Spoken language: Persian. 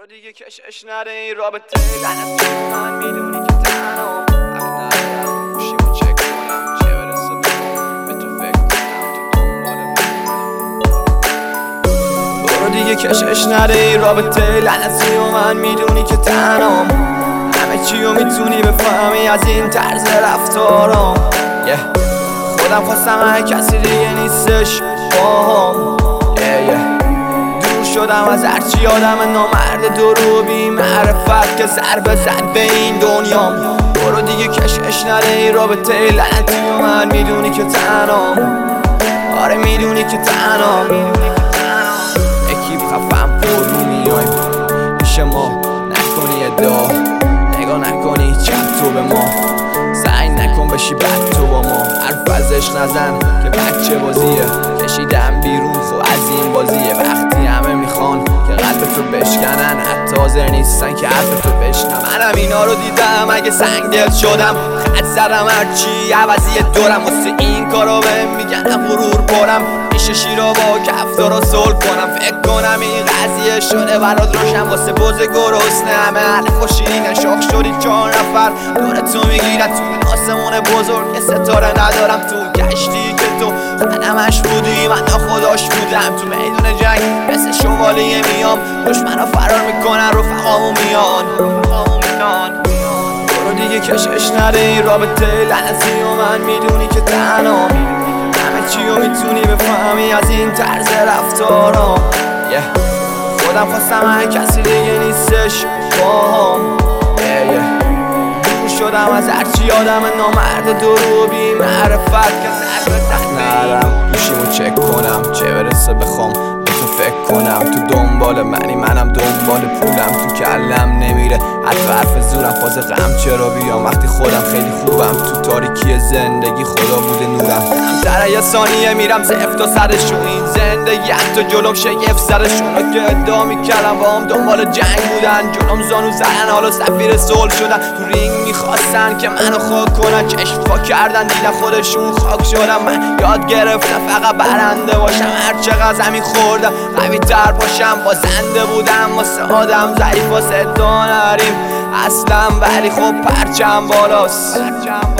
برو دیگه کشش نره این رابطه لعنتی من میدونی که تنها وقت ندارم گوشیمو چک کنم چه برسه به تو فکر کنم تو دنبال من. برو دیگه کشش نره این رابطه لعنتی من میدونی که تنها همه چیو میتونی بفهمی از این طرز رفتارام. خودم خواستم هر کسی دیگه نیستش باهام. دور شدم از هرچی آدم نامرد درو بی معرفت که ضربه زد به این دنیام. برو دیگه کشش نره این رابطه لعنتی و من میدونی که تنهام. آره میدونی که تنهام. اکیب خفم پر میایم پیش ما نکنی ادعا نگاه نکنی چپ تو به ما سعی نکن بشی بد تو با ما حرف ازش نزن که بچه بازیه کشیدم بیرون خب از این بازیه وقتی همه میخوان که قلب تو بشکنن حتی حاضر نیستن که حرف تو بشنم. منم اینا رو دیدم اگه سنگدل شدم خط زدم هرچی عوضی دورم واسه این کارا بهم میگن غرور پرم میشه شیرا با کفتارا صلح کنم فکر کنم این قضیه شده برات روشن واسه بوز گرسنه همه علف و شیرین شاخ شدی 4 نفر دورتو میگیرن تو آسمون بزرگ ستاره ندارم تو کشتی که تو خدمش بودی من خداش بودم تو میدون جنگ مثل شوالیه میام دشمنا فرار میکنن رفقامو میان. برو دیگه کشش نره این رابطه لعنتی و من میدونی که تنهام همه چیو میتونی بفهمی از این طرز رفتارام. خودم خواستم هر کسی دیگه نیستش باهام. دور شدم از هرچی آدم نامرد درو بی معرفت که ضربه ندارم گوشیمو چک کنم چه برسه بخوام به تو فکر کنم تو دنبال منی منم دنبال پولم تو کلم نمیره حتی حرف زورم فاز غم چرا بیام وقتی خودم خیلی خوبم تو تاریکی زندگی خدا بوده نورم کمتر یه ثانیه میرم زفت و سرشون این زندگی حتی جلوم شگفت سرشون که ادعا میکردم با هم دنبال جنگ بودن جلوم زانو زدن حالا سفیر صلح شدن تو رینگ میخواستن که منو خاک کنن چشم پا کردن دیدن خودشون خاک شدن. من یاد گرفتم فقط برنده باشم هر چقدر زمین خوردم قوی تر باشم بازنده بودم واسه آدم ضعیف واسه ادعا نریم اصلا ولی خب پرچم بالاست.